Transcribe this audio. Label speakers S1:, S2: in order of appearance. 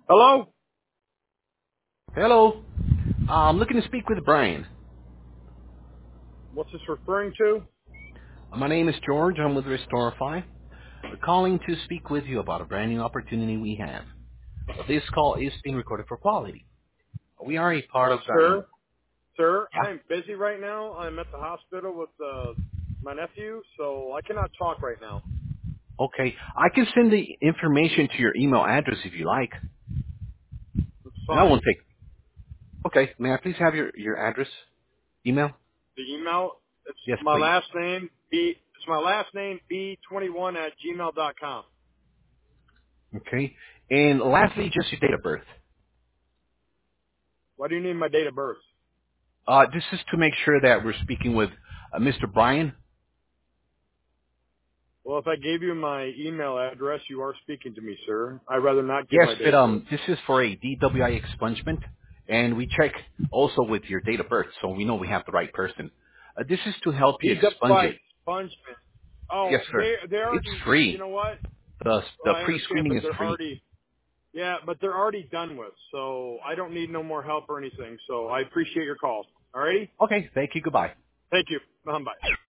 S1: Hello?
S2: Hello. I'm looking to speak with Brian.
S1: What's this referring to?
S2: My name is George. I'm with Restorify. We're calling to speak with you about a brand new opportunity we have. This call is being recorded for quality. We are a part of the...
S1: Sir,
S2: Yeah?
S1: I'm busy right now. I'm at the hospital with my nephew, so I cannot talk right now.
S2: Okay. I can send the information to your email address if you like.
S1: It's
S2: That
S1: fine.
S2: won't take... Okay. May I please have your address? Email?
S1: The email, it's
S2: Yes,
S1: my
S2: please.
S1: last name, B21 at gmail.com.
S2: Okay. And lastly, just your date of birth.
S1: Why do you need my date of birth?
S2: This is to make sure that we're speaking with Mr. Brian.
S1: Well, if I gave you my email address, you are speaking to me, sir. I'd rather not give
S2: Yes,
S1: my date
S2: but
S1: of birth.
S2: this is for a DWI expungement, and we check also with your date of birth, so we know we have the right person. This is to help you expunge
S1: DWI
S2: it.
S1: expungement. Oh,
S2: Yes, sir.
S1: they
S2: It's
S1: already, you
S2: free.
S1: know what?
S2: The
S1: Well, I understand,
S2: pre-screening
S1: but
S2: is
S1: they're
S2: free.
S1: already, yeah, but they're already done with, so I don't need no more help or anything. So I appreciate your call. Alrighty?
S2: Okay, thank you. Goodbye.
S1: Thank you. Bye.